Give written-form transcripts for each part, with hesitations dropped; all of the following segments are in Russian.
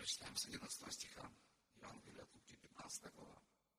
прочитаем с 11 стиха Евангелия от Луки, 15 глава.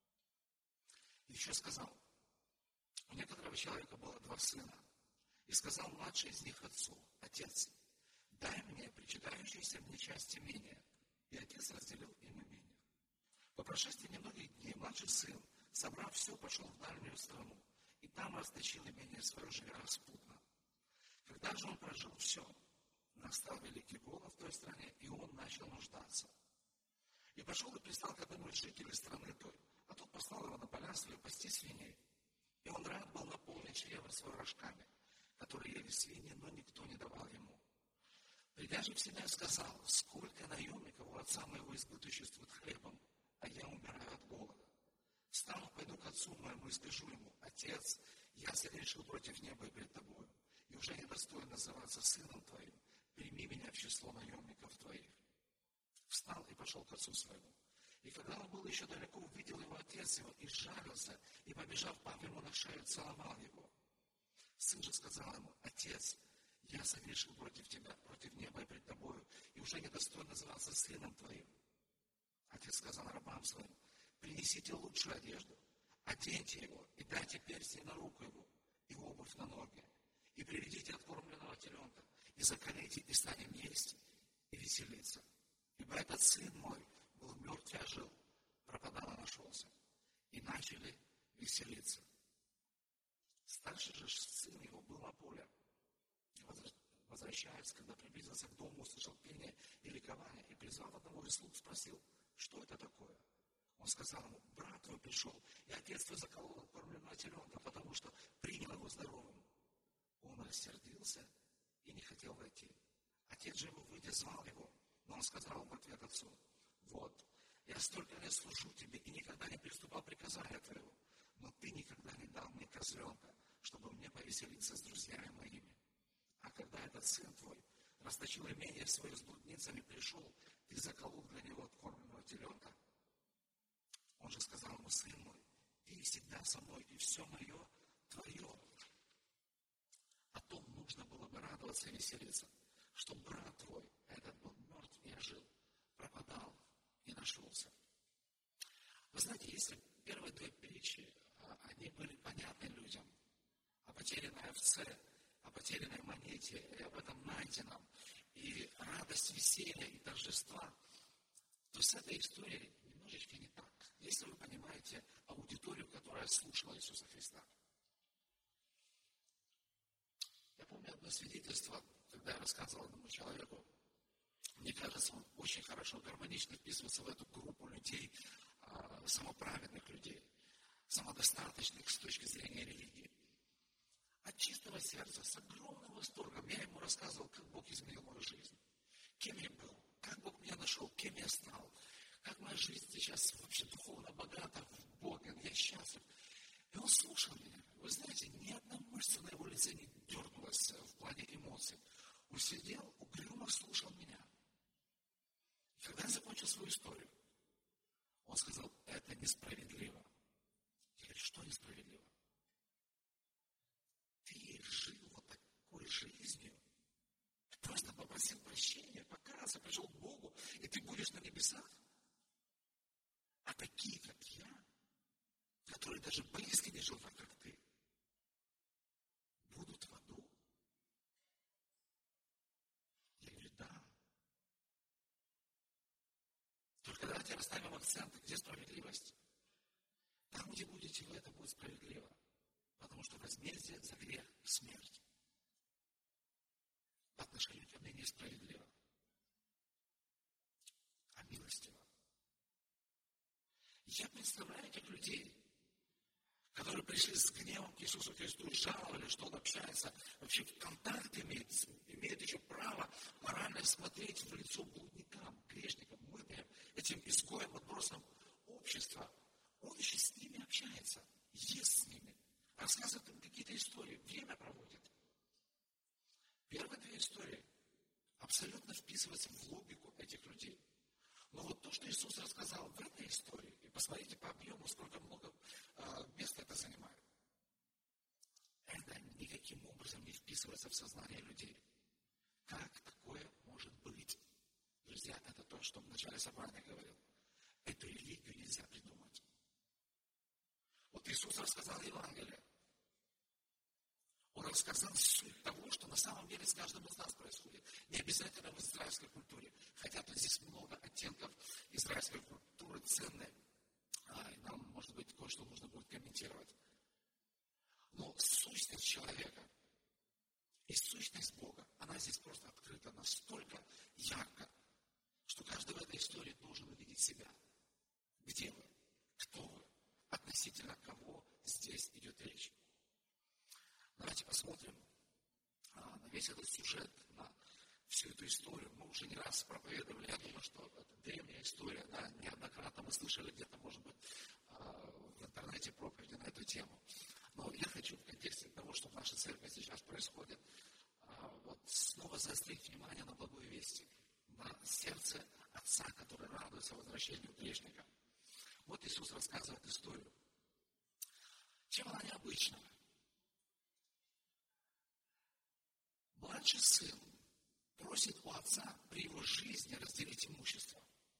Еще сказал: у некоторого человека было 2 сына, и сказал младший из них отцу: отец, дай мне причитающуюся мне часть имения. И отец разделил им имение. По прошествии немногих дней младший сын, собрав все, пошел в дальнюю страну, и там расточил имение свое, живя распутно. Когда же он прожил все, настал великий голод в той стране, и он начал нуждаться. И пошел и пристал к одному из жителей страны той, а тот послал его на поля свои пасти свиней. И он рад был наполнить чрево свое рожками, которые ели свиньи, но никто не давал ему. Придя же в себя, сказал: сколько наемников у отца моего избыточествует хлебом, а я умираю от голода. Встану, пойду к отцу моему и скажу ему: отец, я согрешил против неба и пред тобою, и уже недостоин называться сыном твоим, прими меня в число наемников твоих. Встал и пошел к отцу своему. И когда он был еще далеко, увидел его отец его и сжалился, и, побежав, пав ему на шею, целовал его. Сын же сказал ему: отец, я согрешил против тебя, против неба и пред тобою, и уже недостоин называться сыном твоим. Отец сказал рабам своим: принесите лучшую одежду, оденьте его, и дайте перстень на руку его, и обувь на ноги, и приведите откормленного теленка, и заколите, и станем есть, и веселиться. Ибо этот сын мой был мертв и ожил, пропадал и нашелся. И начали веселиться. Старший же сын его был на поле. Возвращаясь, когда приблизился к дому, услышал пение и ликование, и, призвав одного из слуг, спросил: что это такое? Он сказал ему: брат твой пришел, и отец твой заколол откормленного теленка, потому что принял его здоровым. Он рассердился и не хотел войти. Отец же его, выйдя, звал его, но он сказал в ответ отцу: вот, я столько лет служу тебе и никогда не приступал приказания твоего, но ты никогда не дал мне козленка, чтобы мне повеселиться с друзьями моими. А когда этот сын твой расточил имение свое с блудницами, пришел, ты заколол для него откормленного теленка. Он же сказал ему: сын мой, ты всегда со мной, и все мое твое. О том нужно было бы радоваться и веселиться, что брат твой, этот был мертв и ожил, пропадал и нашелся. Вы знаете, если первые 2 притчи, они были понятны людям, о потерянной овце, о потерянной монете, и об этом найденном, и радость, веселье и торжества, то с этой историей немножечко не так, если вы понимаете аудиторию, которая слушала Иисуса Христа. Я помню одно свидетельство, когда я рассказывал одному человеку. Мне кажется, он очень хорошо, гармонично вписывается в эту группу людей, самоправедных людей, самодостаточных с точки зрения религии. От чистого сердца, с огромным восторгом я ему рассказывал, как Бог изменил мою жизнь, кем я был, как Бог меня нашел, кем я стал, как моя жизнь сейчас вообще духовно богата в Боге, я счастлив. И он слушал меня. Вы знаете, ни одна мышца на его лице не дернулась в плане эмоций. Он сидел, угрюмо слушал меня. И когда я закончил свою историю, он сказал: это несправедливо. Я говорю: что несправедливо? Ты жил вот такой жизнью, ты просто попросил прощения, покаялся, пришел к Богу, и ты будешь на небесах. А такие, как я, которые даже близко не жил так, как ты, будут в аду. Я говорю: да. Только давайте расставим акценты, где справедливость. Там, где будете вы, это будет справедливо. Потому что возмездие за грех — смерть. По отношению ко мне несправедливо, а милостиво. Я представляю этих людей, которые пришли с гневом к Иисусу Христу и жаловали, что Он общается, вообще в контакт имеет еще право морально смотреть в лицо блудникам, грешникам, мытарям, этим изгоям, отбросам общества. Он еще с ними общается, ест с ними, рассказывает им какие-то истории, время проводит. Первые 2 истории абсолютно вписываются в логику этих людей. Но вот то, что Иисус рассказал в этой истории, и посмотрите по объему, сколько много места это занимает, это никаким образом не вписывается в сознание людей. Как такое может быть? Друзья, это то, что в начале собрания говорил. Эту религию нельзя придумать. Вот Иисус рассказал Евангелие. Он рассказал суть того, что на самом деле с каждым из нас происходит. Не обязательно в израильской культуре. Хотя тут здесь много оттенков израильской культуры ценные. И нам, может быть, кое-что нужно будет комментировать. Но сущность человека и сущность Бога, она здесь просто открыта настолько ярко, что каждый в этой истории должен увидеть себя. Где вы? Кто вы? Относительно кого здесь идет речь? Давайте посмотрим на весь этот сюжет, на всю эту историю. Мы уже не раз проповедовали, я думаю, что это древняя история, да, неоднократно мы слышали где-то, может быть, в интернете проповеди на эту тему. Но я хочу в контексте того, что в нашей церкви сейчас происходит, вот снова заострить внимание на благой вести, на сердце Отца, который радуется возвращению грешника. Вот Иисус рассказывает историю. Чем она необычна? Младший сын просит у отца при его жизни разделить имущество.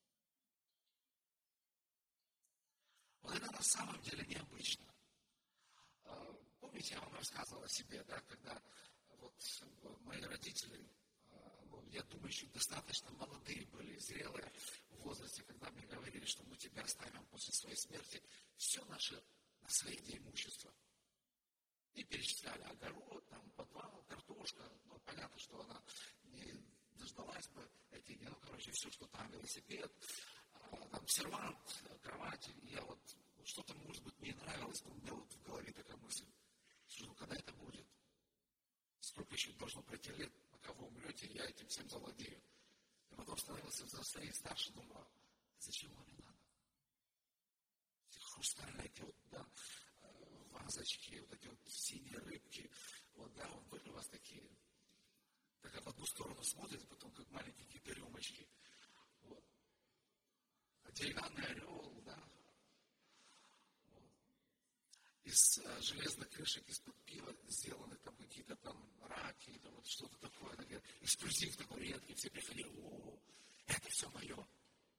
Вот это на самом деле необычно. Помните, я вам рассказывал о себе, да, когда вот мои родители, я думаю, еще достаточно молодые были, зрелые в возрасте, когда мне говорили, что мы тебя оставим после своей смерти все наше наследие имущества. И перечисляли огород, там, подвал, картошка. Ну, понятно, что она не дождалась бы эти дни. Ну, короче, все, что там, велосипед, там, сервант, кровать. Я вот, что-то, может быть, мне нравилось, но у меня вот в голове такая мысль, что когда это будет? Сколько еще должно пройти лет, пока вы умрете, я этим всем завладею. И потом становился взрослее, старше, думаю, зачем вам не надо? Эти хрустальные, эти вот, да, вазочки, вот эти вот синие рыбки, вот, да, вот были у вас такие, так как в одну сторону смотрят, потом как маленькие какие-то рюмочки, вот. А деревянный орел, да, вот. Из железных крышек, из-под пива сделаны там какие-то там раки, или вот что-то такое, эксклюзив такой редкий, все приходили, о, это все мое.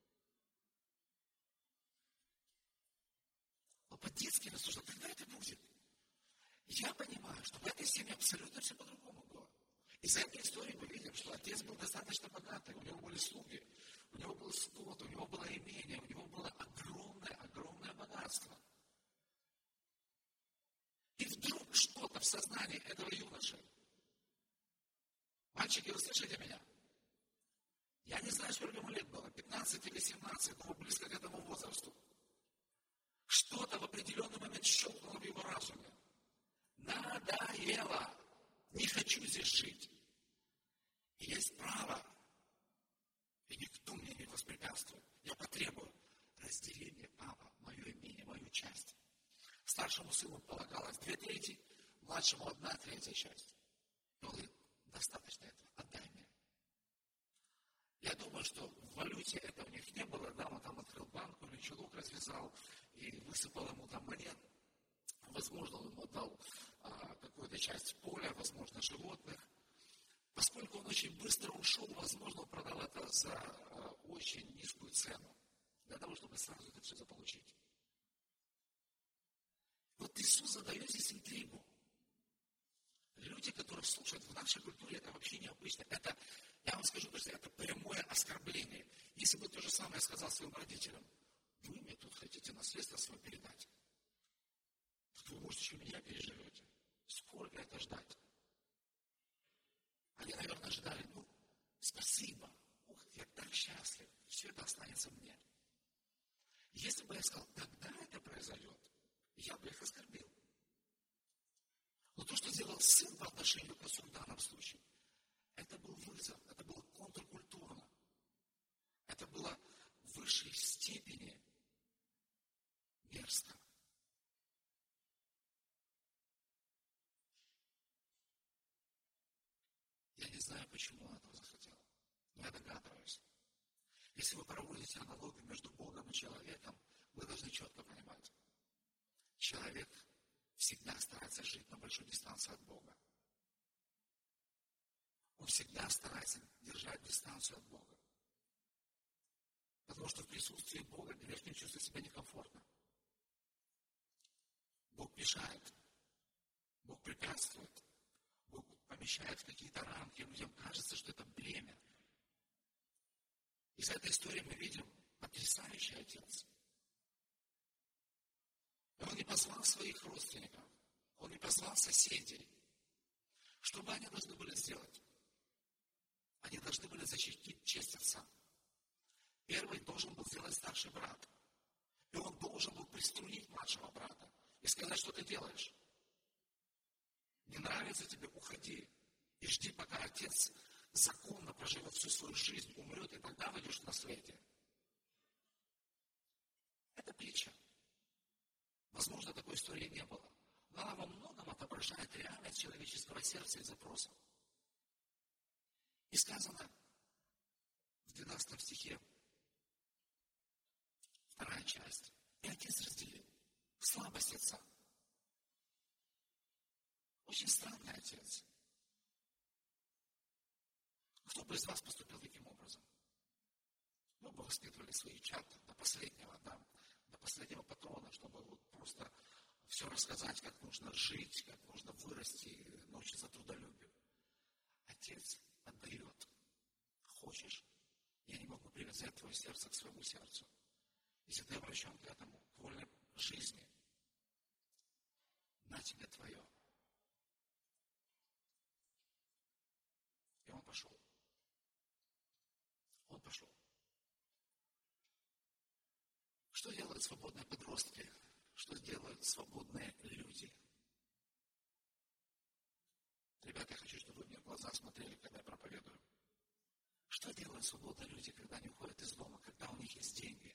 Но по-детски рассуждал, когда это будет? Я понимаю, что в этой семье абсолютно все по-другому было. Из этой истории мы видим, что отец был достаточно богатый, у него были слуги, у него был скот, у него было имение, у него было огромное богатство. И вдруг что-то в сознании этого юноши. Мальчики, вы слышите меня? Я не знаю, сколько ему лет было, 15 или 17, но близко к этому возрасту. Что-то в определенный момент щелкнуло в его разуме. Надоело. Не хочу здесь жить. И есть право. И никто мне не воспрепятствует. Я потребую. Раздели мне, папа, мое имение, мою часть. Старшему сыну полагалось 2/3, младшему 1/3 часть. И он говорит, достаточно этого, отдай мне. Я думаю, что в валюте это у них не было, да, он там открыл банку или чулок развязал и высыпал ему там монет. Возможно, он ему отдал какую-то часть поля, возможно, животных. Поскольку он очень быстро ушел, возможно, он продал это за очень низкую цену, для того, чтобы сразу это все заполучить. Вот Иисус задает здесь интригу. Люди, которые слушают в нашей культуре, это вообще необычно. Это, я вам скажу, это прямое оскорбление. Если бы то же самое сказал своим родителям, вы мне тут хотите наследство свое передать. Вы, может, еще меня переживете. Сколько это ждать? Они, наверное, ждали, спасибо. Ух, я так счастлив. Все это останется мне. Если бы я сказал, когда это произойдет, я бы их оскорбил. Но то, что сделал сын по отношению к отцу в данном случае, это был вызов, это было контркультурно. Это было в высшей степени мерзко. Я не знаю, почему он этого захотел, но я догадываюсь. Если вы проводите аналогию между Богом и человеком, вы должны четко понимать. Человек всегда старается жить на большой дистанции от Бога. Он всегда старается держать дистанцию от Бога. Потому что в присутствии Бога грешник чувствует себя некомфортно. Бог мешает. Бог препятствует. Бог помещает в какие-то рамки. Людям кажется, что это бремя. Из этой истории мы видим потрясающий отец. И он не позвал своих родственников. Он не позвал соседей. Что бы они должны были сделать? Они должны были защитить честь отца. Первый должен был сделать старший брат. И он должен был приструнить младшего брата и сказать, что ты делаешь. Не нравится тебе, уходи. И жди, пока отец законно проживет всю свою жизнь, умрет, и тогда выйдешь в наследие. Это притча. Возможно, такой истории не было. Но она во многом отображает реальность человеческого сердца и запроса. И сказано в 12 стихе, 2 часть. И отец разделил слабость отца. Очень странный отец. Кто бы из вас поступил таким образом? Мы бы воспитывали свои чад до последнего, до последнего патрона, чтобы вот просто все рассказать, как нужно жить, как нужно вырасти, научиться трудолюбию. Отец отдает. Хочешь? Я не могу привязать твое сердце к своему сердцу. Если ты обращен к этому, к вольной жизни, на тебе твое. И он пошел. Он пошел. Что делают свободные подростки? Что делают свободные люди? Ребята, я хочу, чтобы вы мне в глаза смотрели, когда я проповедую. Что делают свободные люди, когда они уходят из дома, когда у них есть деньги?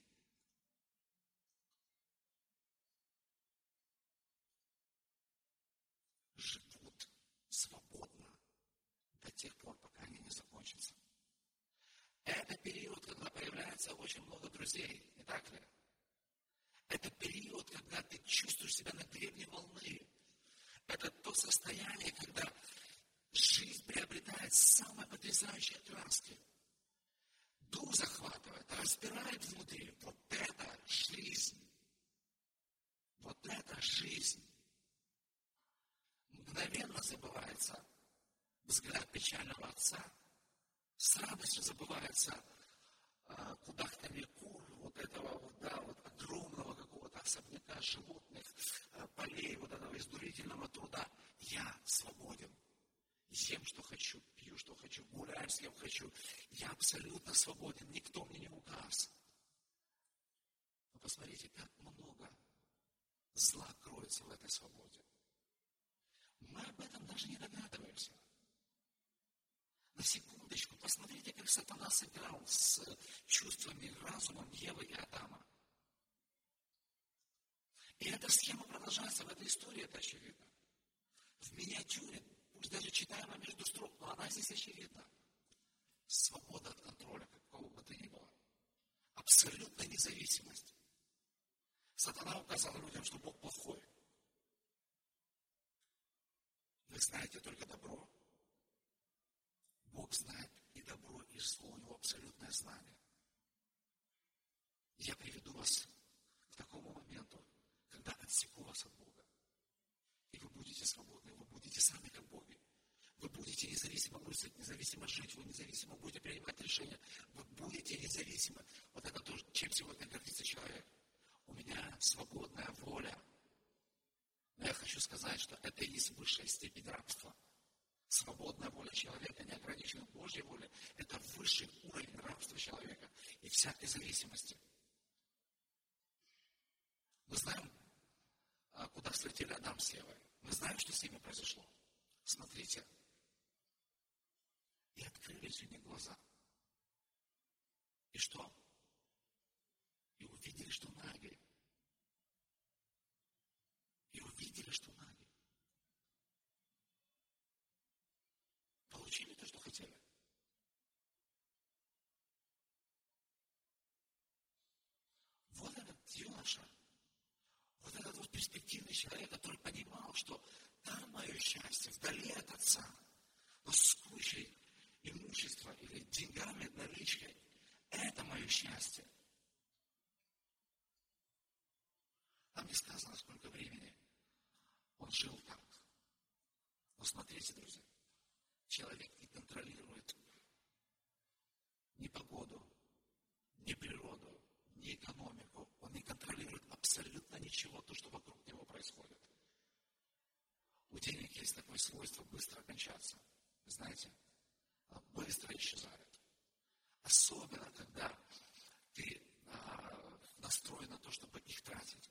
Живут свободно до тех пор, пока они не закончатся. Это период, когда появляется очень много друзей, не так ли? Это период, когда ты чувствуешь себя на гребне волны. Это то состояние, когда жизнь приобретает самые потрясающие краски. Дух захватывает, распирает внутри. Вот это жизнь. Вот это жизнь. Мгновенно забывается взгляд печального отца. С радостью забывается кудахтанье кур, вот этого вот огромного какого-то особняка животных, полей, вот этого изнурительного труда. Я свободен. Ем, что хочу, пью, что хочу, гуляю, с кем хочу. Я абсолютно свободен. Никто мне не указ. Но посмотрите, как много зла кроется в этой свободе. Мы об этом даже не догадываемся. На секундочку, посмотрите, как сатана сыграл с чувствами, разумом Евы и Адама. И эта схема продолжается в этой истории, это очевидно. В миниатюре, пусть даже читаемо между строк, но она здесь очевидна. Свобода от контроля, какого бы то ни было. Абсолютная независимость. Сатана указал людям, что Бог плохой. Вы знаете только добро. Бог знает и добро, и зло, у него абсолютное знание. Я приведу вас к такому моменту, когда отсеку вас от Бога. И вы будете свободны, вы будете сами как боги. Вы будете независимо мыслить, независимо жить, вы независимо будете принимать решения. Вы будете независимы. Вот это то, чем сегодня гордится человек. У меня свободная воля. Но я хочу сказать, что это и есть высшая степень рабства. Свободная воля человека, не ограниченная Божьей волей, это высший уровень рабства человека и всякой зависимости. Мы знаем, куда слетели Адам с Евой. Мы знаем, что с ними произошло. Смотрите. И открылись у них глаза. И что? И увидели, что наги. И увидели, что наги. Получили то, что хотели. Вот этот юноша, вот этот вот перспективный человек, который понимал, что там мое счастье, вдали от отца, но с кучей имущества или деньгами, наличкой, это мое счастье. Там не сказано, сколько времени он жил так. Но смотрите, друзья, человек не контролирует ни погоду, ни природу, ни экономику. Он не контролирует абсолютно ничего, то, что вокруг него происходит. У денег есть такое свойство быстро кончаться. Вы знаете, она быстро исчезает. Особенно, когда ты настроен на то, чтобы их тратить.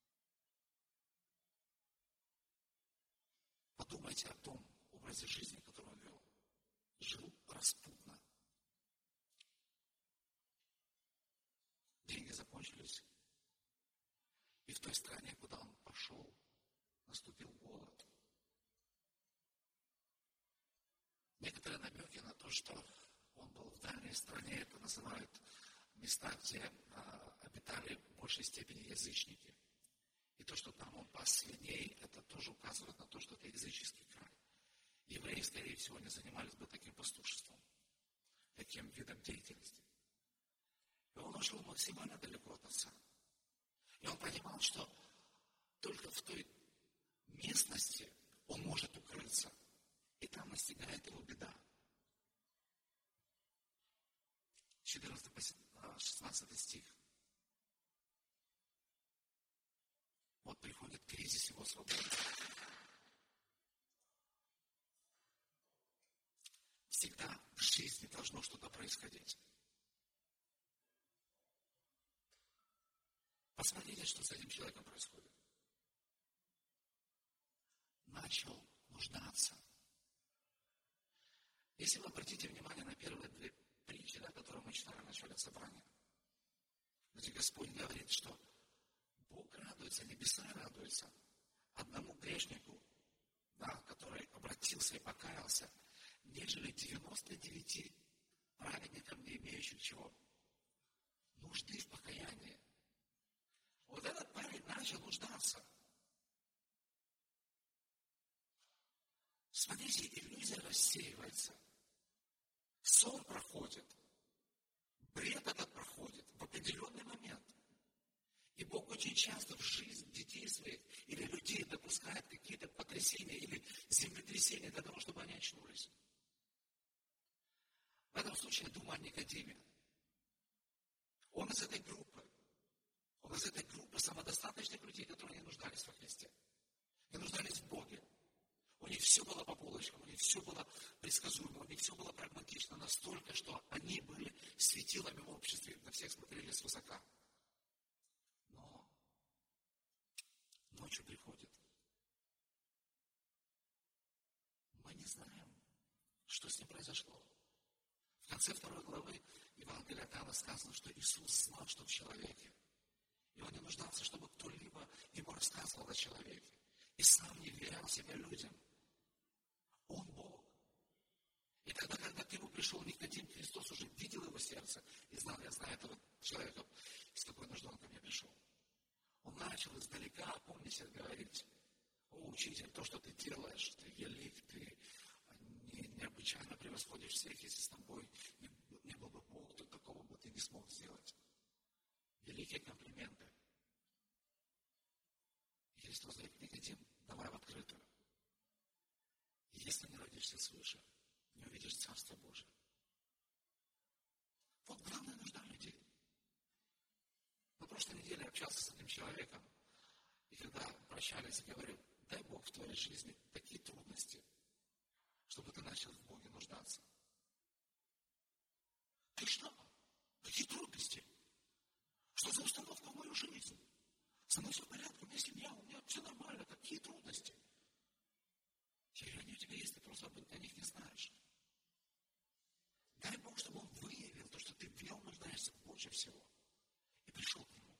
Подумайте о том образе жизни, который он вел. Жил распутно. Деньги закончились. И в той стране, куда он пошел, наступил голод. Некоторые намеки на то, что он был в дальней стране, это называют места, где обитали в большей степени язычники. И то, что там он пас свиней, это тоже указывает на то, что это языческий край. Евреи, скорее всего, не занимались бы таким пастушеством, таким видом деятельности. И он ушел максимально далеко от отца. И он понимал, что только в той местности он может укрыться. И там настигает его беда. 14-16 стих. Вот приходит кризис его свободы. Всегда в жизни должно что-то происходить. Посмотрите, что с этим человеком происходит. Начал нуждаться. Если вы обратите внимание на первые две притчи, которые мы читали в начале собрания, где Господь говорит, что Бог радуется, небеса радуются одному грешнику, который обратился и покаялся, нежели 99 праведникам, не имеющих чего? Нужды в покаянии. Вот этот парень начал нуждаться. Смотрите, иллюзия рассеивается. Сон проходит. Бред этот проходит в определенный момент. И Бог очень часто в жизнь детей своих или людей допускает какие-то потрясения или землетрясения для того, чтобы они очнулись. В этом случае я думаю о Никодиме. Он из этой группы. Он из этой группы самодостаточных людей, которые не нуждались во Христе. Не нуждались в Боге. У них все было по полочкам, у них все было предсказуемо, у них все было прагматично настолько, что они были светилами в обществе, на всех смотрели свысока. Но ночью приходит. Мы не знаем, что с ним произошло. В конце 2 главы Евангелия от Иоанна сказано, что Иисус знал, что в человеке. И он не нуждался, чтобы кто-либо ему рассказывал о человеке. И сам не верял себя людям. Он Бог. И тогда, когда к нему пришел Никодим, Христос уже видел его сердце и знал, я знаю этого человека, с какой нуждой он ко мне пришел. Он начал издалека, помните, говорить: о, учитель, то, что ты делаешь, ты велик, ты необычайно превосходишь всех, если с тобой не был бы Бог, то такого бы ты не смог сделать. Великие комплименты. И Христос говорит: Никодим, давай в открытую. Если не родишься свыше, не увидишь Царство Божие. Вот главная нужда людей. На прошлой неделе я общался с этим человеком, и когда прощались, я говорю: дай Бог в твоей жизни такие трудности, чтобы ты начал в Боге нуждаться. Ты что? Какие трудности? Что за установка в мою жизнь? Со мной все в порядке, у меня семья, у меня все нормально. Какие трудности? Я говорю: они у тебя есть, ты просто о них не знаешь. Дай Бог, чтобы он выявил то, что ты в нем нуждаешься больше всего. И пришел к нему.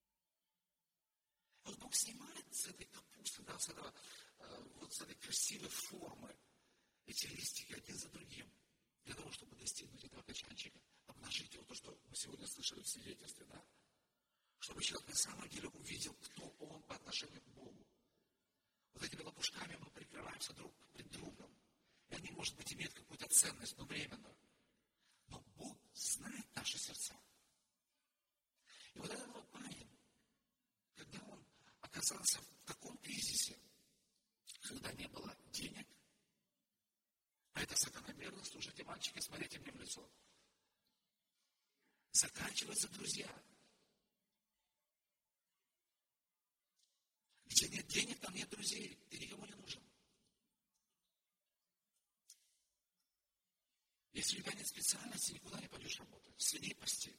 Вот Бог снимает с этой капусты, с этой красивой формы эти листики один за другим, для того, чтобы достигнуть этого качанчика, обнажить его, то, что мы сегодня слышали в свидетельстве, чтобы человек на самом деле увидел, кто он по отношению к Богу. Вот этими лопушками мы прикрываемся друг пред другом. И они, может быть, имеют какую-то ценность, но временную. Но Бог знает наши сердца. И вот этот вот парень, когда он оказался в таком кризисе, когда не было денег, а это закономерно, слушайте, мальчики, смотрите мне в лицо. Заканчиваются друзья. Где нет денег, там нет друзей, ты никому не нужен. Если у тебя нет специальности, никуда не пойдешь работать. Свиней пасти.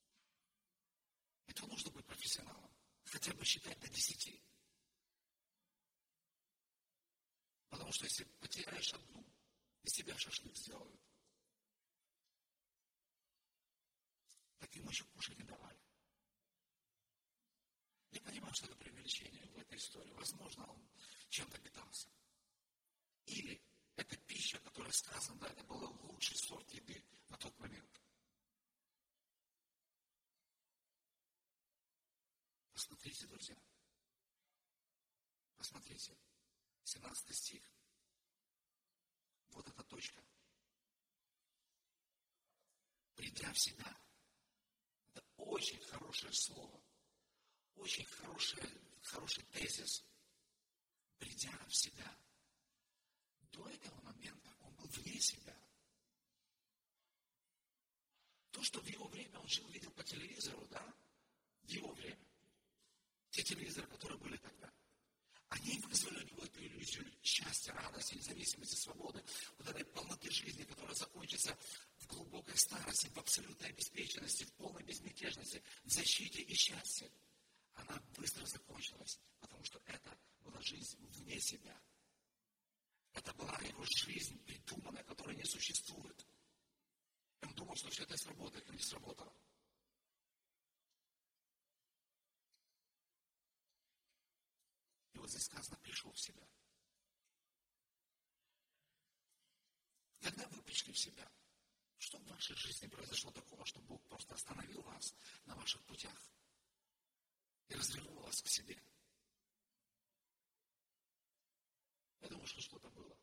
Это нужно быть профессионалом. Хотя бы считать до 10. Потому что если потеряешь одну, из тебя шашлык сделают. Так ему еще кушать не давали. Я понимаю, что это преувеличение в этой истории. Возможно, он чем-то питался. Или это пища, которая сказана, да, это был лучший сорт еды на тот момент. Посмотрите, друзья. Посмотрите. 17 стих. Вот эта точка. Придя в себя. Это очень хорошее слово. Очень хороший тезис. Придя в себя. До этого момента он был вне себя. То, что в его время он жил, видел по телевизору, да? В его время. Те телевизоры, которые были тогда. Они вызвали у него эту иллюзию счастья, радости, независимости, свободы, вот этой полноты жизни, которая закончится в глубокой старости, в абсолютной обеспеченности, в полной безмятежности, в защите и счастье. Она быстро закончилась, потому что это была жизнь вне себя. Это была его жизнь придуманная, которая не существует. Он думал, что все это сработает, но не сработало. И вот здесь сказано, пришел в себя. Когда вы пришли в себя, что в вашей жизни произошло такого, что Бог просто остановил вас на ваших путях и развернул вас к себе? Я думаю, что что-то было.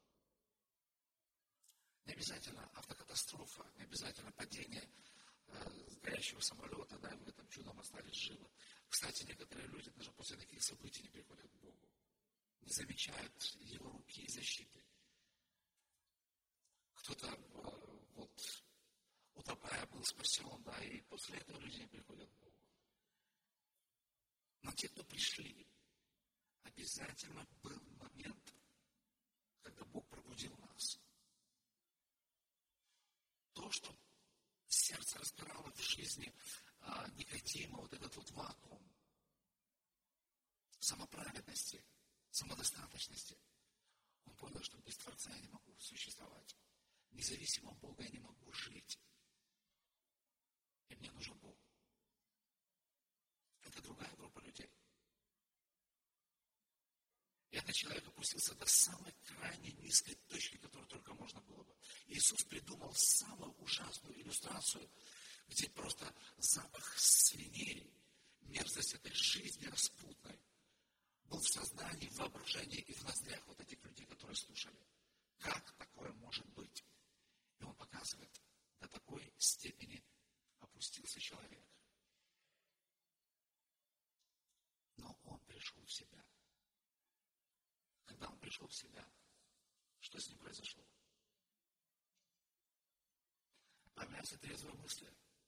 Не обязательно автокатастрофа, не обязательно падение с горящего самолета, да, и вы там чудом остались живы. Кстати, некоторые люди даже после таких событий не приходят к Богу, не замечают Его руки и защиты. Кто-то вот утопая был спасен, да, и после этого люди не приходят к Богу. Но те, кто пришли, обязательно был момент, когда Бог пробудил нас. То, что сердце разбирало в жизни Никодима, вот этот вот вакуум самоправедности, самодостаточности, он понял, что без Творца я не могу существовать. Независимо от Бога я не могу жить. И мне нужен Бог. Это другая группа людей. И этот человек опустился до самой крайней низкой точки, которую только можно было бы. Иисус придумал самую ужасную иллюстрацию, где просто запах свиней, мерзость этой жизни распутной был в сознании, в воображении и в ноздрях вот этих людей, которые слушали. Как такое может быть? И он показывает, до такой степени опустился человек. Но он пришел в себя. Когда он пришел в себя, что с ним произошло? Появляются трезвые мысли.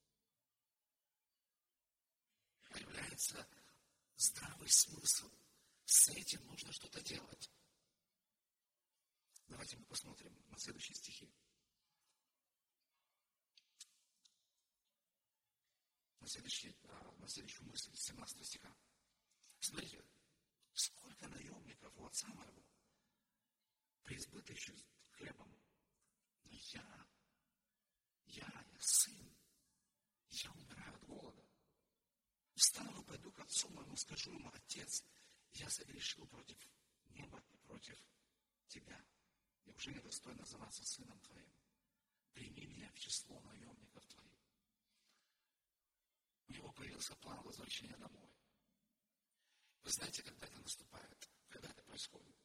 Появляется здравый смысл. С этим нужно что-то делать. Давайте мы посмотрим на следующие стихи. На следующую мысль, 17 стиха. Смотрите, сколько наемников у отца моего преизбыточен хлебом. Но я сын, я умираю от голода. Встану, пойду к отцу моему, скажу ему: Отец, я согрешил против неба и против тебя. Я уже не достоин называться сыном твоим. Прими меня в число наемников твоих. У него появился план возвращения домой. Вы знаете, когда это наступает, когда это происходит?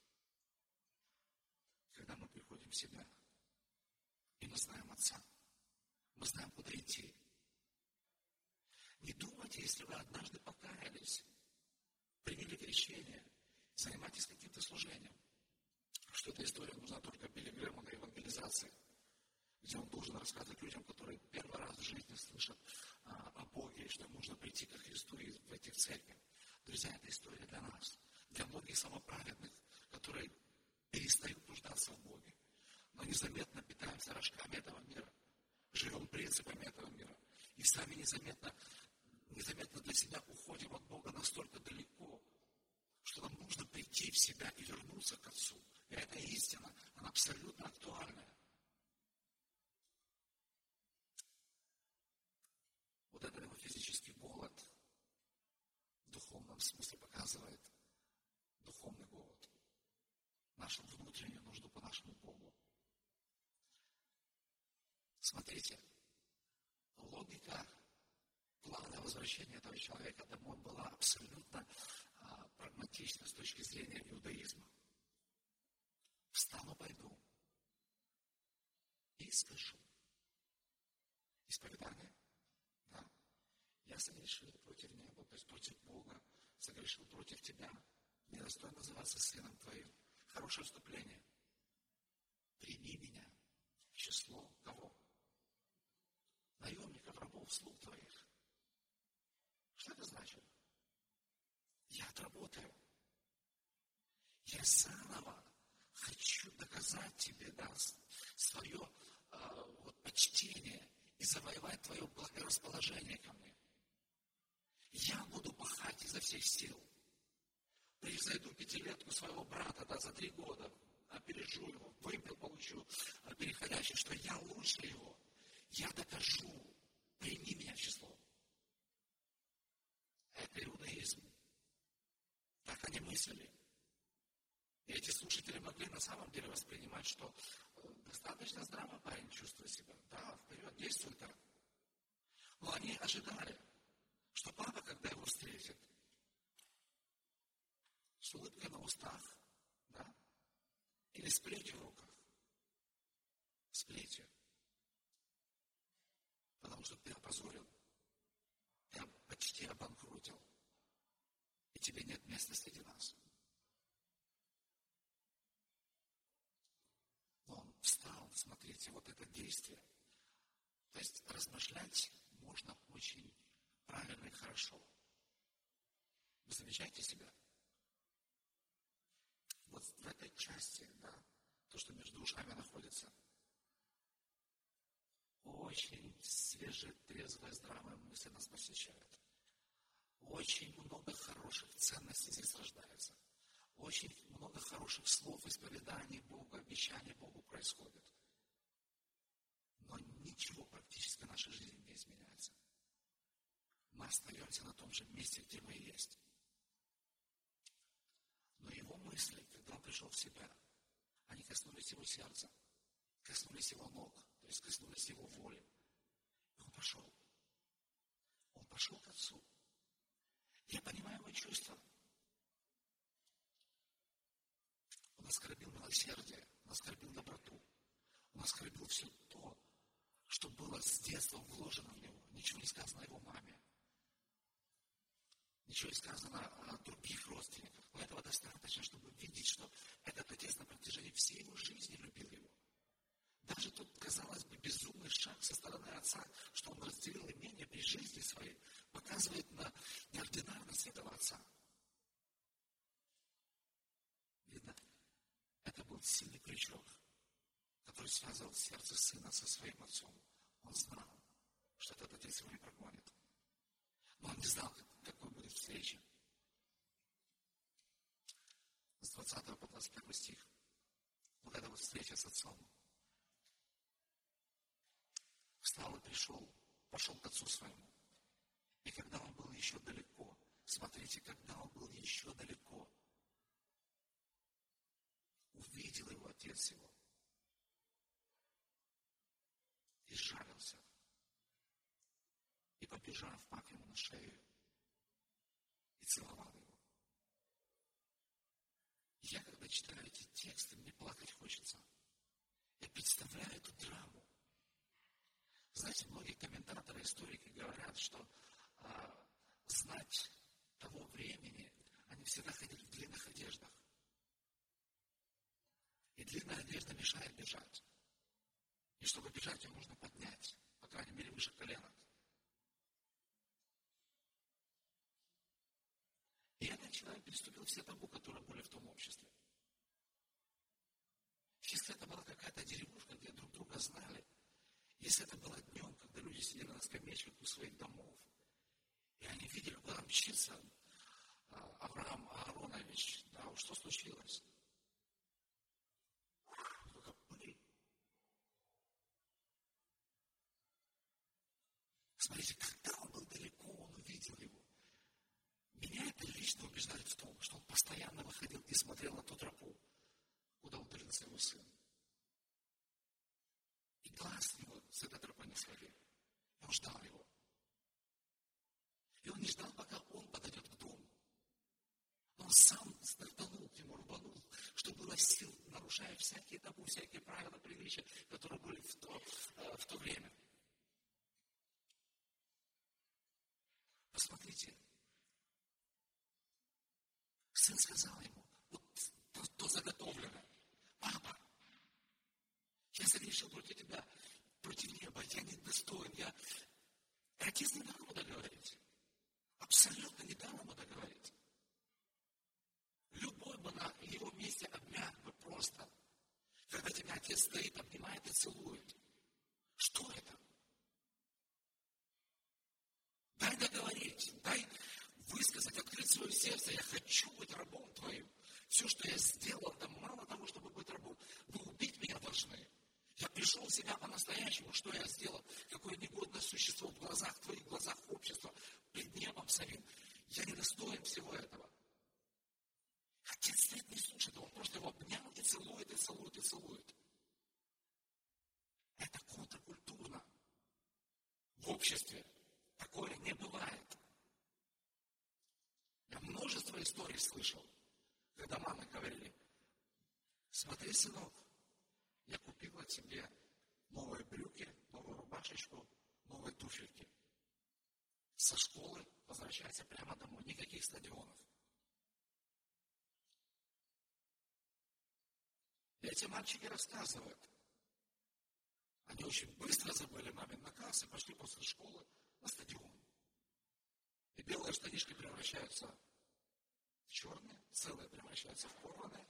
Когда мы приходим в себя, и мы знаем Отца, мы знаем, куда идти. Не думайте, если вы однажды покаялись, приняли крещение, крещение, занимайтесь каким-то служением. Что эта история нужна только Билли Грэму на евангелизации, где он должен рассказывать людям, которые первый раз в жизни слышат о Боге, и что им нужно прийти ко Христу и войти в церковь. Друзья, это история для нас, для многих самоправедных, которые перестают нуждаться в Боге, но незаметно питаемся рожками этого мира, живем принципами этого мира, и сами незаметно для себя уходим от Бога настолько далеко, что нам нужно прийти в себя и вернуться к Отцу. И эта истина, она абсолютно актуальная. Вот это его физический голод в духовном смысле показывает духовный голод, нашу внутреннюю нужду по нашему Богу. Смотрите, логика плана возвращения этого человека домой была абсолютно прагматична с точки зрения иудаизма. Встану, пойду и скажу. Исповедание. Да. Я согрешил против неба, то есть против Бога, согрешил против тебя. Недостоин называться сыном твоим. Хорошее вступление. Прими меня в число кого? Наемников, рабов, слуг твоих. Что это значит? Я отработаю. Я заново хочу доказать тебе, свое почтение и завоевать твое благорасположение ко мне. Я буду пахать изо всех сил. Превзойду пятилетку своего брата, за 3 года, опережу его, выпил, получу переходящий, что я лучше его. Я докажу. Прими меня в число. Это иудаизм. Так они мыслили. И эти слушатели могли на самом деле воспринимать, что достаточно здраво парень чувствует себя. Да, вперед, действуй так. Но они ожидали, что папа, когда его встретит, с улыбкой на устах, или с плетью в руках, с плетью. Потому что ты опозорил, ты почти обанкротил, и тебе нет места среди нас. Но он встал, смотрите, вот это действие. То есть размышлять можно очень правильно и хорошо. Вы замечаете себя? Вот в этой части, то, что между ушами находится, очень свежая, трезвая, здравая мысль нас посещает. Очень много хороших ценностей здесь рождается. Очень много хороших слов, исповеданий Богу, обещаний Богу происходит. Но ничего практически в нашей жизни не изменяется. Мы остаемся на том же месте, где мы и есть. Но его мысли, когда он пришел в себя, они коснулись его сердца, коснулись его ног, то есть коснулись его воли. И он пошел. Он пошел к Отцу. Я понимаю его чувства. Он оскорбил милосердие, он оскорбил доброту, он оскорбил все то, что было с детства вложено в него. Ничего не сказано о его маме. Ничего не сказано о других родственниках. Но этого достаточно, чтобы видеть, что этот отец на протяжении всей его жизни любил его. Даже тот, казалось бы, безумный шаг со стороны отца, что он разделил имение при жизни своей, показывает на неординарность этого отца. Видно, это был сильный крючок, который связывал сердце сына со своим отцом. Он знал, что этот отец его не прогонит. Но он не знал, какой будет встреча. С 20 по 21 стих. Вот эта вот встреча с отцом. Встал и пошел к отцу своему. И когда он был еще далеко, смотрите, когда он был еще далеко, увидел его отец его и сжалился. И побежав, пак ему на шею и целовал его. Я, когда читаю эти тексты, мне плакать хочется. Я представляю эту драму. Знаете, многие комментаторы, историки говорят, что знать того времени, они всегда ходили в длинных одеждах. И длинная одежда мешает бежать. И чтобы бежать, ее нужно поднять, по крайней мере, выше коленок. И этот человек переступил все табу, которые были в том обществе. Если это была какая-то деревушка, где друг друга знали, если это было днем, когда люди сидели на скамеечках у своих домов, и они видели, куда мчится Авраам Ааронович, да, вот что случилось? Только пыль. Смотрите, когда он был далеко, он увидел его. Меня это лично убеждает в том, что он постоянно выходил и смотрел на ту тропу, куда удалился его сын. И глаз его с этой тропы не сводил. И он ждал его. И он не ждал, пока он подойдет к дому. Но он сам стартанул к нему, рванул, что было сил, нарушая всякие табу, всякие правила, приличия, которые были в то время. Посмотрите. Сын сказал ему, вот то заготовлено. Папа, я согрешил против тебя, против неба, я недостоин, Отец не дал ему договорить. Абсолютно не дал ему договорить. Любой бы на его месте обмяк бы просто, когда тебя отец стоит, обнимает и целует. Что это? Дай договорить, дай высказать, открыть свое сердце. Я хочу быть рабом твоим. Все, что я сделал, это мало того, чтобы быть рабом. Вы убить меня должны. Я пришел в себя по-настоящему, что я сделал, какое негодное существо в глазах твоих, в глазах общества, пред небом самим. Я не достоин всего этого. Отец стоит, не слушает, он просто его обнял и целует, и целует, и целует. Это контркультурно. В обществе такое не бывает. Я множество историй слышал, когда мамы говорили, смотри, сынок, я купила тебе новые брюки, новую рубашечку, новые туфельки. Со школы возвращайся прямо домой, никаких стадионов. И эти мальчики рассказывают. Они очень быстро забыли мамин наказ и пошли после школы на стадион. И белые штанишки превращаются в черные, целые превращаются в порванные.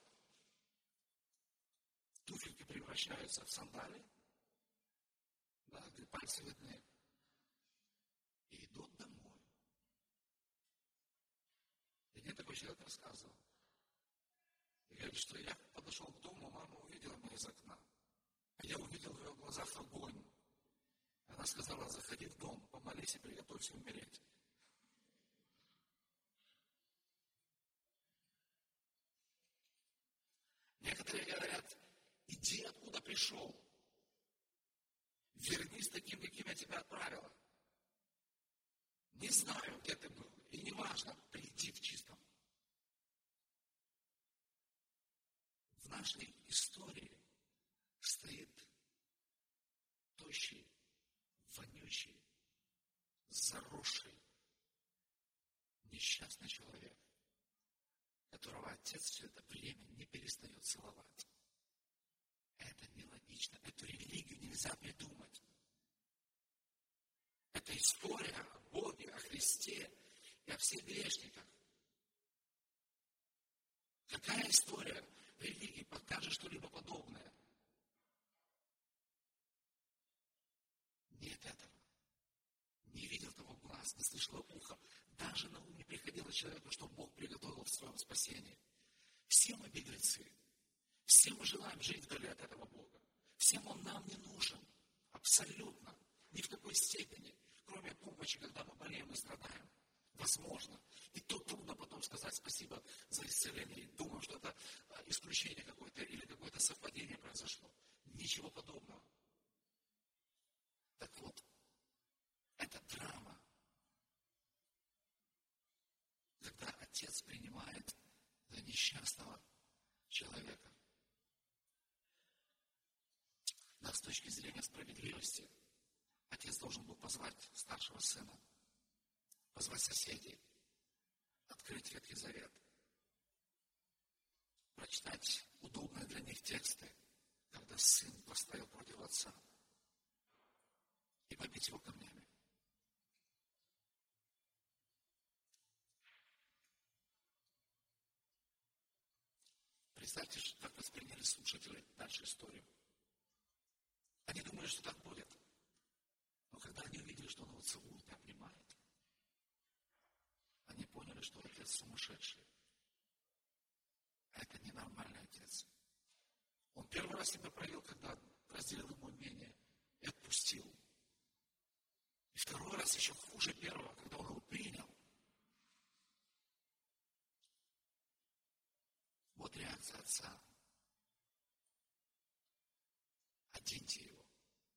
Туфельки превращаются в сандалии, да, где пальцы видны. И идут домой. И мне такой человек рассказывал. И говорит, что я подошел к дому, мама увидела меня из окна. А я увидел в ее глазах огонь. Она сказала, заходи в дом, помолись и приготовься умереть. Некоторые говорят, иди откуда пришел. Вернись таким, каким я тебя отправила. Не знаю, где ты был. И не важно, приди в чистом. В нашей истории стоит тощий, вонючий, заросший, несчастный человек, которого отец все это время не перестает целовать. Это нелогично. Эту религию нельзя придумать. Это история о Боге, о Христе и о всех грешниках. Какая история религии покажет что-либо подобное? Нет этого. Не видел того глаз, не слышал ухом. Даже на ум не приходило человеку, что Бог приготовил в своем спасении. Все мы беглецы. Все мы желаем жить вдали от этого Бога. Всем Он нам не нужен. Абсолютно. Ни в какой степени. Кроме помощи, когда мы болеем и страдаем. Возможно. И то трудно потом сказать спасибо за исцеление. И думаю, что это исключение какое-то или какое-то совпадение произошло. Ничего подобного. Так вот, это драма. Когда отец принимает за несчастного человека. Да, с точки зрения справедливости, отец должен был позвать старшего сына, позвать соседей, открыть Ветхий Завет, прочитать удобные для них тексты, когда сын поставил против отца, и побить его камнями. Представьте, как восприняли слушатели дальше историю. Они думали, что так будет. Но когда они увидели, что он его целует и обнимает, они поняли, что отец сумасшедший. А это ненормальный отец. Он первый раз себя проявил, когда разделил ему имение и отпустил. И второй раз еще хуже первого, когда он его принял. Вот реакция отца. Оденьте его.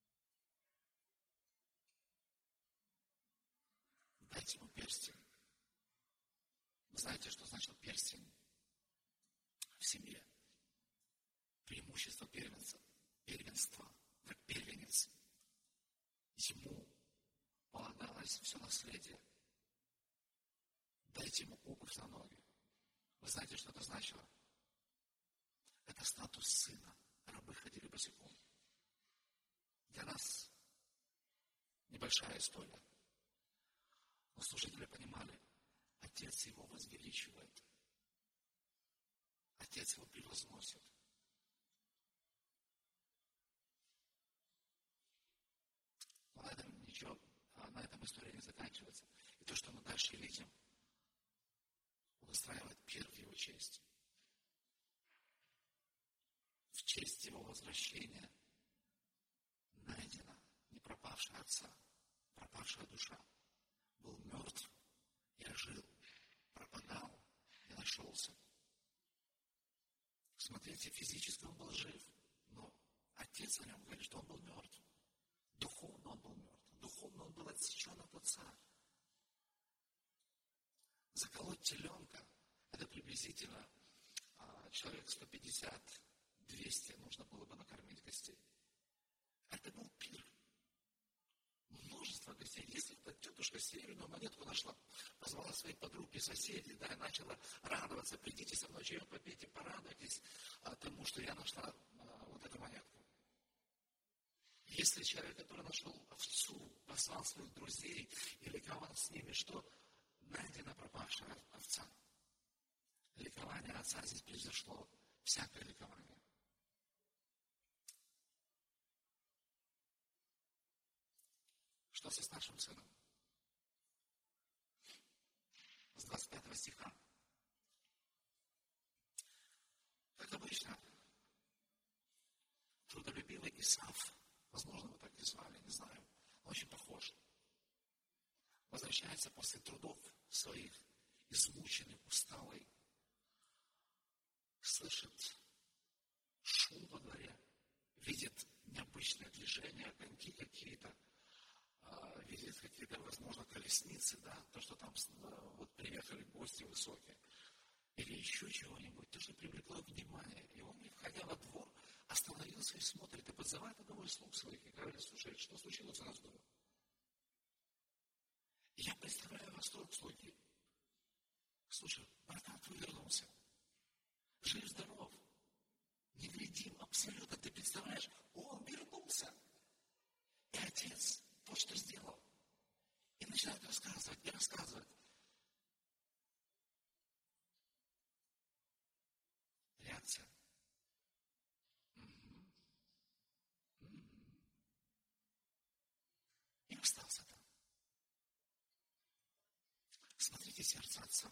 Дайте ему перстень. Вы знаете, что значит перстень в семье? Преимущество первенства, как первенец. Ему полагалось все наследие. Дайте ему обувь на ноги. Вы знаете, что это значило? Это статус сына. Рабы ходили босиком. Для нас небольшая история. Но служители понимали, отец его возвеличивает. Отец его превозносит. Но на этом ничего, на этом история не заканчивается. И то, что мы дальше видим, он устраивает пир в его честь. В честь его возвращения найдена не пропавшая отца, пропавшая душа. Был мертв, я жил, пропадал и нашелся. Смотрите, физически он был жив, но отец о нем говорит, что он был мертв. Духовно он был мертв. Духовно он был отсечен от отца. Заколоть теленка — это приблизительно человек 150-200 нужно было бы накормить гостей. Это был пир. Множество гостей. Если бы тетушка серебряную монетку нашла, позвала своих подруг и соседей, да, и начала радоваться: придите со мной чаек попейте, порадуйтесь тому, что я нашла вот эту монетку. Если человек, который нашел овцу, послал своих друзей и ликовал с ними, что найдена пропавшая овца. Ликование отца здесь произошло, всякое ликование. Что со старшим сыном? С 25 стиха. Как обычно, трудолюбивый Исав, возможно, вы так и звали, не знаю, но очень похож, возвращается после трудов своих, измученный, усталый, слышит шум во дворе, видит необычное движение, огоньки какие-то, видит какие-то, возможно, колесницы, да, то, что там вот приехали гости высокие, или еще чего-нибудь, то, что привлекло внимание. И он, входя во двор, остановился и смотрит, и подзывает одного из слуг своих, и говорит: слушай, что случилось у нас дома? И я представляю восторг слуги. Слушай, братан твой вернулся. Жив-здоров. Невредим абсолютно. Ты представляешь, он вернулся. И отец вот что сделал. И начинает рассказывать, и рассказывать. Реакция. И остался там. Смотрите сердце отца.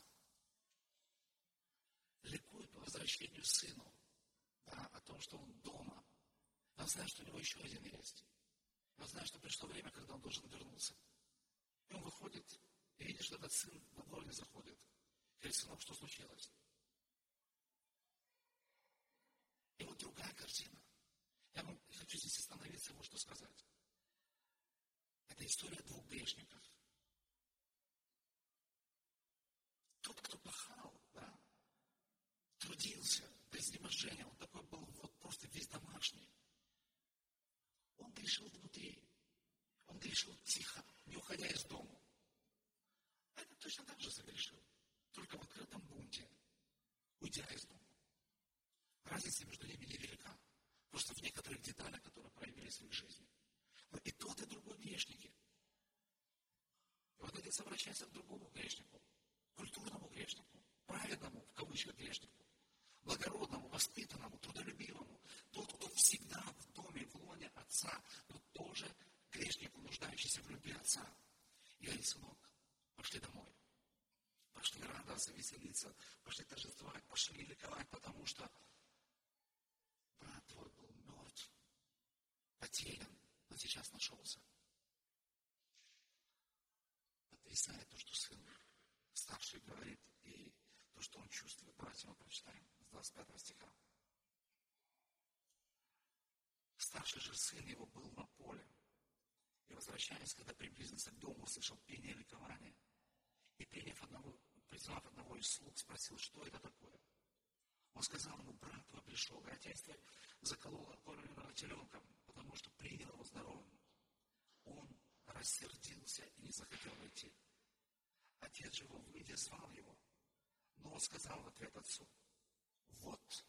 Ликует по возвращению сыну, да, о том, что он дома. Он знает, что у него еще один есть. Он знает, что пришло время, когда он должен вернуться. И он выходит и видит, что этот сын на двор не заходит. Говорит: сынок, что случилось? И вот другая картина. Я вам хочу здесь остановиться, вот что сказать. Это история двух грешников. Тот, кто пахал, да, трудился до изнеможения, он такой был вот просто весь домашний. Он грешил внутри. Он грешил тихо, не уходя из дома. А этот точно так же согрешил, только в открытом бунте, уйдя из дома. Разница между ними невелика. Просто в некоторых деталях, которые проявились в их жизни. Но и тот, и другой грешники. И вот отец обращается к другому грешнику, культурному грешнику, праведному, в кавычках, грешнику, благородному, воспитанному, трудолюбивому, тот, кто всегда в доме, в лоне отца, но тоже грешнику, нуждающийся в любви отца. И говорит: сынок, пошли домой. Пошли радоваться, веселиться, пошли торжествовать, пошли ликовать, потому что брат твой был мертв, потерян, но сейчас нашелся. Потрясает то, что сын старший говорит, и то, что он чувствует. Давайте мы прочитаем с 25 стиха. Старший же сын его был на поле, и, возвращаясь, когда приблизился к дому, услышал пение и ликование, и, призвав одного из слуг, спросил, что это такое. Он сказал ему: брат твой пришел, и отец твой заколол откормленного теленка, потому что принял его здоровым. Он рассердился и не захотел войти. Отец же его, выйдя, звал его. Но он сказал в ответ отцу: вот.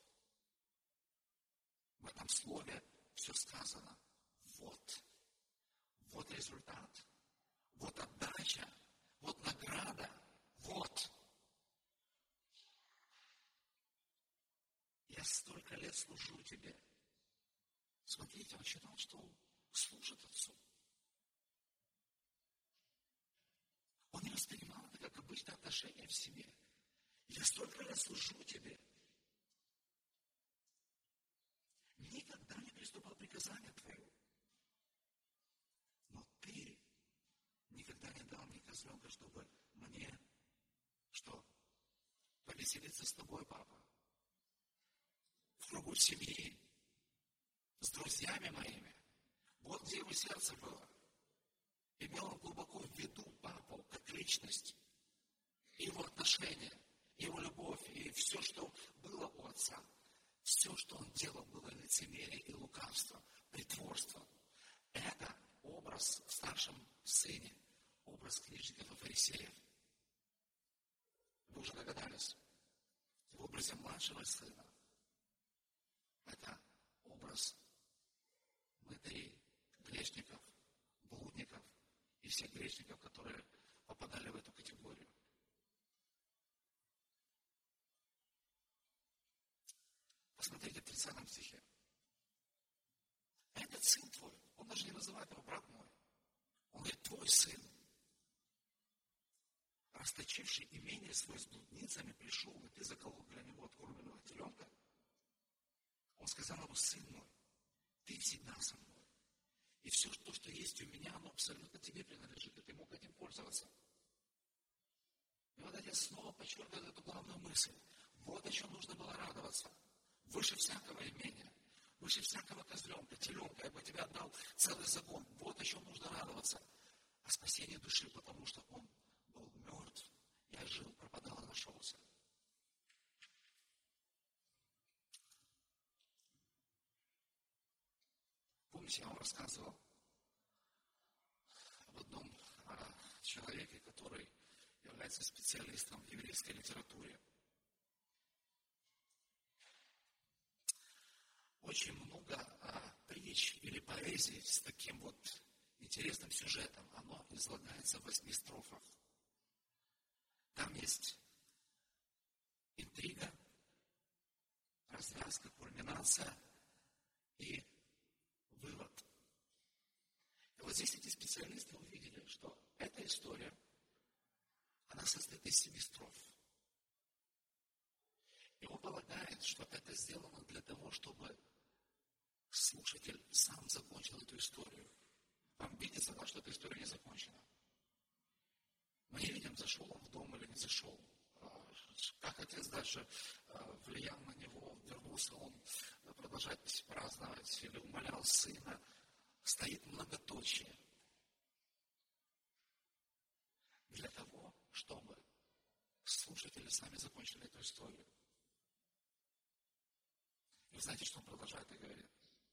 В этом слове все сказано. Вот. Вот результат. Вот отдача. Вот награда. Вот. Я столько лет служу тебе. Смотрите, он считал, что он служит отцу. Он не воспринимал это как обычное отношение в семье. Я столько лет служу тебе. Никогда не приступал к приказанию твоему. Но ты никогда не дал мне козленка, чтобы мне, что? Повеселиться с тобой, папа. В кругу семьи. С друзьями моими. Вот где его сердце было. Имел он глубоко в виду папу как личность. Его отношения, его любовь и все, что было у отца. Все, что он делал, было лицемерие и лукавство, притворство. Это образ в старшем сыне, образ книжников и фарисеев. Вы уже догадались, в образе младшего сына это образ мытарей, грешников, блудников и всех грешников, которые попадали в эту категорию. Посмотрите в 30 стихе. Этот сын твой, он даже не называет его брат мой. Он говорит: твой сын, расточивший имение свое с блудницами, пришел, и ты заколол для него откормленного теленка. Он сказал ему: сын мой, ты всегда со мной. И все, что есть у меня, оно абсолютно тебе принадлежит, и ты мог этим пользоваться. И вот я снова подчеркиваю эту главную мысль. Вот о чем нужно было радоваться. Выше всякого имения, выше всякого козленка, теленка, я бы тебе отдал целый загон. Вот о чем нужно радоваться. О спасении души, потому что он был мертв. Я жил, пропадал и нашелся. Помните, я вам рассказывал об одном человеке, который является специалистом в еврейской литературе. Очень много притч или поэзии с таким вот интересным сюжетом. Оно излагается в 8 строфах. Там есть интрига, развязка, кульминация и вывод. И вот здесь эти специалисты увидели, что эта история, она состоит из 7 строф. И он полагает, что это сделано для того, чтобы слушатель сам закончил эту историю. Вам видится, да, что эта история не закончена? Мы не видим, зашел он в дом или не зашел. Как отец дальше влиял на него, вернулся он продолжать праздновать или умолял сына. Стоит многоточие. Для того, чтобы слушатели сами закончили эту историю. И вы знаете, что он продолжает и говорит?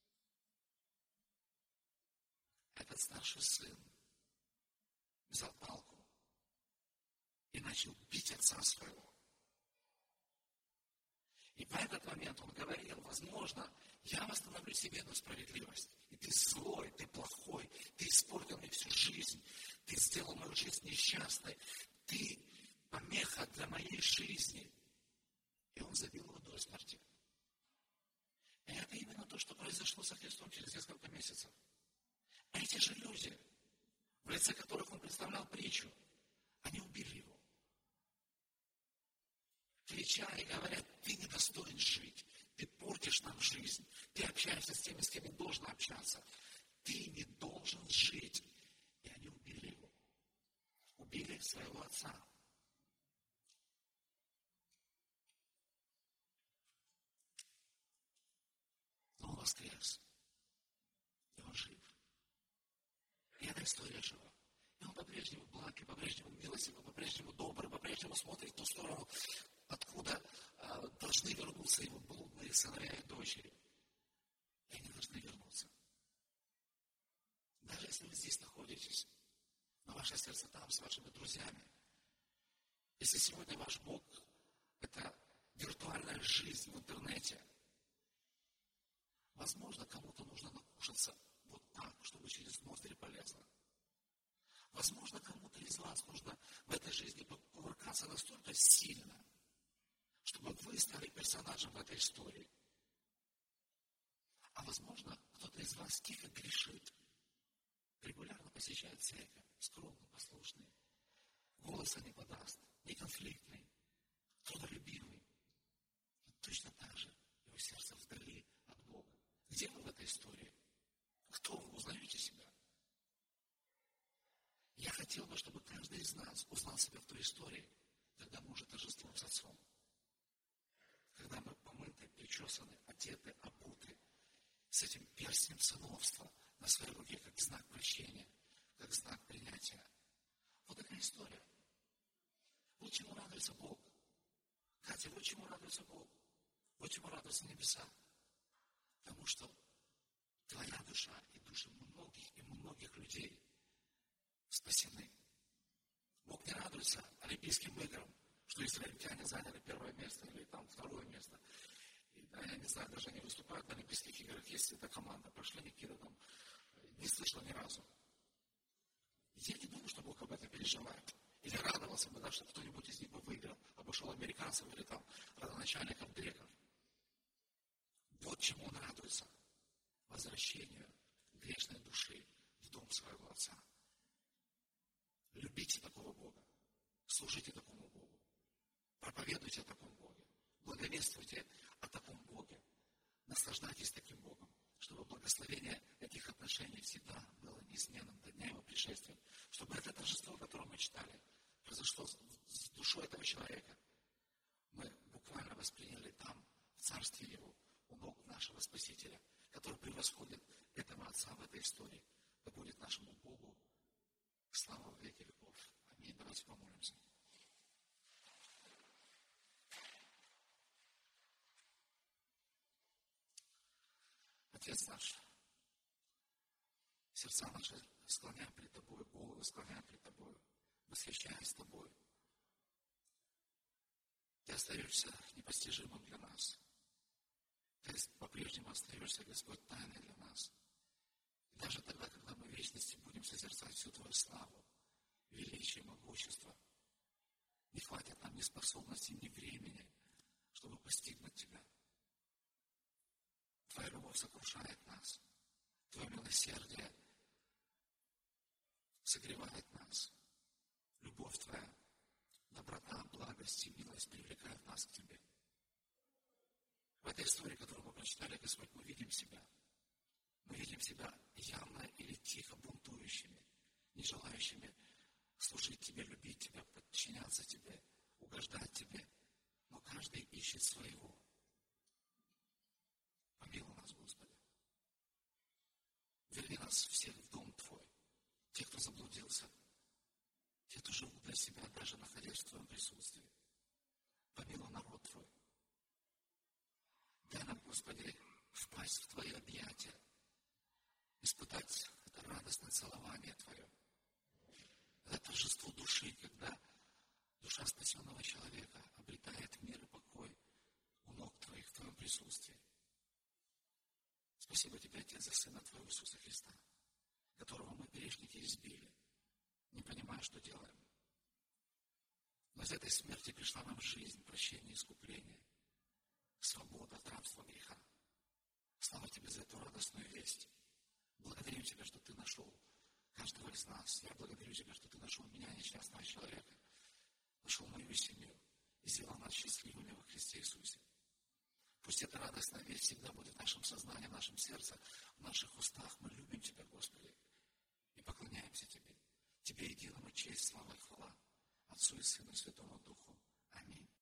Этот старший сын взял палку и начал бить отца своего. И в этот момент он говорил, возможно, я восстановлю семейную справедливость. И ты злой, ты плохой, ты испортил мне всю жизнь, ты сделал мою жизнь несчастной, ты помеха для моей жизни. И он забил его до смерти. И это именно то, что произошло со Христом через несколько месяцев. Эти же люди, в лице которых он представлял притчу, они убили его. Крича и говоря, ты недостоин жить, ты портишь нам жизнь, ты общаешься с теми, с кем не должен общаться, ты не должен жить. И они убили его. Убили своего отца. Но он воскрес. И он жив. И эта история жива. И он по-прежнему благ, и по-прежнему милостив, и по-прежнему добрый, по-прежнему смотрит в ту сторону, откуда должны вернуться его блудные сыновья и дочери. И они должны вернуться. Даже если вы здесь находитесь, но ваше сердце там, с вашими друзьями. Если сегодня ваш Бог – это виртуальная жизнь в интернете, возможно, кому-то нужно накушаться вот так, чтобы через ноздри полезло. Возможно, кому-то из вас нужно в этой жизни покувыркаться настолько сильно, чтобы вы стали персонажем в этой истории. А возможно, кто-то из вас тихо грешит, регулярно посещает церковь, скромный, послушный, голоса не подаст, не конфликтный, трудолюбивый. И точно так же его сердце вдали от Бога. Где вы в этой истории? Кто вы? Узнаете себя? Я хотел бы, чтобы каждый из нас узнал себя в той истории, когда мы уже торжествуем с Отцом. Когда мы помыты, причесаны, одеты, обуты, с этим перстнем сыновства на своей руке, как знак прощения, как знак принятия. Вот такая история. Вот чему радуется Бог. Катя, вот чему радуется Бог. Вот чему радуются небеса. Потому что твоя душа и души многих и многих людей спасены. Бог не радуется Олимпийским играм, что израильтяне заняли первое место или там второе место. И, да, я не знаю, даже они выступают на Олимпийских играх, если эта команда прошла Никита там, не слышала ни разу. Я не думаю, что Бог об этом переживает. Или радовался бы, да, что кто-нибудь из них бы выиграл, обошел американцев или там родоначальников греков. Вот чему он радуется. Возвращению грешной души в дом своего Отца. Любите такого Бога. Служите такому Богу. Проповедуйте о таком Боге. Благовествуйте о таком Боге. Наслаждайтесь таким Богом, чтобы благословение этих отношений всегда было неизменным до дня Его пришествия. Чтобы это торжество, о котором мы читали, произошло с душой этого человека. Мы буквально восприняли там, в Царстве Его, у ног нашего Спасителя, который превосходит этого Отца в этой истории. Да будет нашему Богу слава в веки веков. Аминь. Давайте помолимся. Отец наш, сердца наши склоняем пред Тобой, головы склоняем пред Тобой, восхищаясь Тобой. Ты остаешься непостижимым для нас. Ты по-прежнему остаешься, Господь, тайной для нас. И даже тогда, когда мы в вечности будем созерцать всю Твою славу, величие, могущество, не хватит нам ни способности, ни времени, чтобы постигнуть Тебя. Твоя любовь сокрушает нас. Твое милосердие согревает нас. Любовь Твоя, доброта, благость и милость привлекают нас к Тебе. В этой истории, которую мы прочитали, Господь, мы видим себя. Мы видим себя явно или тихо бунтующими, не желающими служить Тебе, любить Тебя, подчиняться Тебе, угождать Тебе. Но каждый ищет своего. Помилуй нас, Господи. Верни нас всех в дом Твой. Тех, кто заблудился. Тех, кто живут для себя, даже находясь в Твоем присутствии. Помилуй народ Твой. Дай нам, Господи, впасть в Твои объятия. Испытать это радостное целование Твое. Это торжество души, когда душа спасенного человека обретает мир и покой у ног Твоих. Твоих в Твоем присутствии. Спасибо Тебе, Отец, за Сына Твоего Иисуса Христа, которого мы, грешники, избили, не понимая, что делаем. Но из этой смерти пришла нам жизнь, прощение, искупление, свобода от рабства греха. Слава Тебе за эту радостную весть. Благодарю Тебя, что Ты нашел каждого из нас. Я благодарю Тебя, что Ты нашел меня, несчастного человека, нашел мою семью и сделал нас счастливыми во Христе Иисусе. Пусть эта радостная весть всегда будет в нашем сознании, в нашем сердце, в наших устах. Мы любим Тебя, Господи, и поклоняемся Тебе. Тебе единому честь, слава и хвала, Отцу и Сыну и Святому Духу. Аминь.